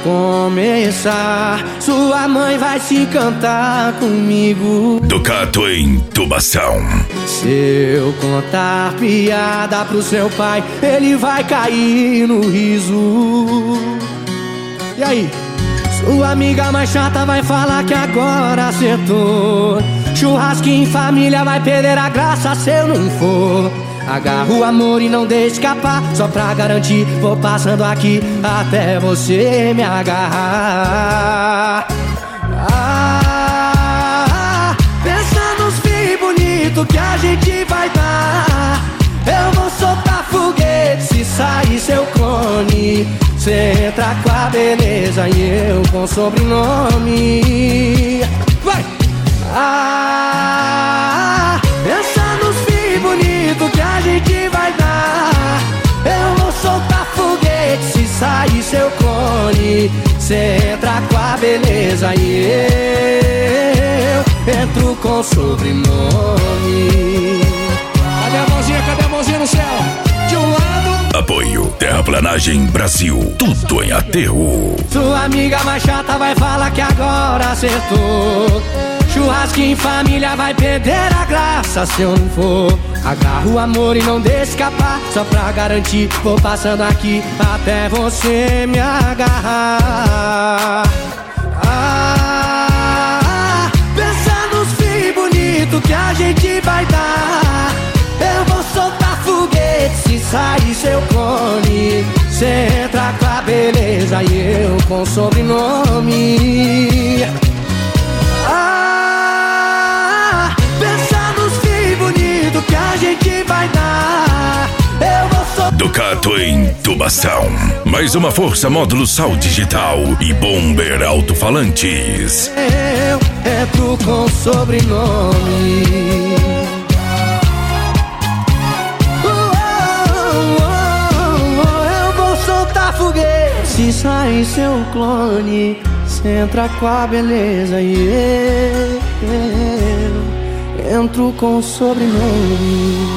começar, sua mãe vai se encantar comigo. Ducato em Intubação. Se eu contar piada pro seu pai, ele vai cair no riso. E aí? Sua amiga mais chata vai falar que agora acertou. Churrasco em família vai perder a graça se eu não for. Agarra o amor e não deixe escapar, só pra garantir, vou passando aqui até você me agarrar. Pensa nos filhos bonitos que a gente vai dar. Eu vou soltar foguete se sair seu clone. Cê entra com a beleza e eu com sobrenome. Vai! Pensa nos filhos bonitos que a gente vai dar. Eu vou soltar foguete se sair seu clone. Cê entra com a beleza e eu entro com sobrenome. Cadê a mãozinha? Cadê a mãozinha no céu? De um lado. Apoio Terraplanagem Brasil, tudo em aterro. Sua amiga mais chata vai falar que agora acertou. Churrasco em família vai perder a graça se eu não for. Agarra o amor e não deixe escapar, só pra garantir, vou passando aqui até você me agarrar. Pensa nos filhos bonitos que a gente vai dar. Eu vou soltar foguete se sair seu clone. Cê entra com a beleza e eu com sobrenome. Pensa nos filhos bonitos que a gente vai dar. Eu vou soltar Ducato em Intubação. Mais uma força módulo Sal Digital e Bomber Alto-Falantes. Eu entro com sobrenome. Eu vou soltar foguete se sair seu clone. Cê entra com a beleza e eu entro com sobrenome.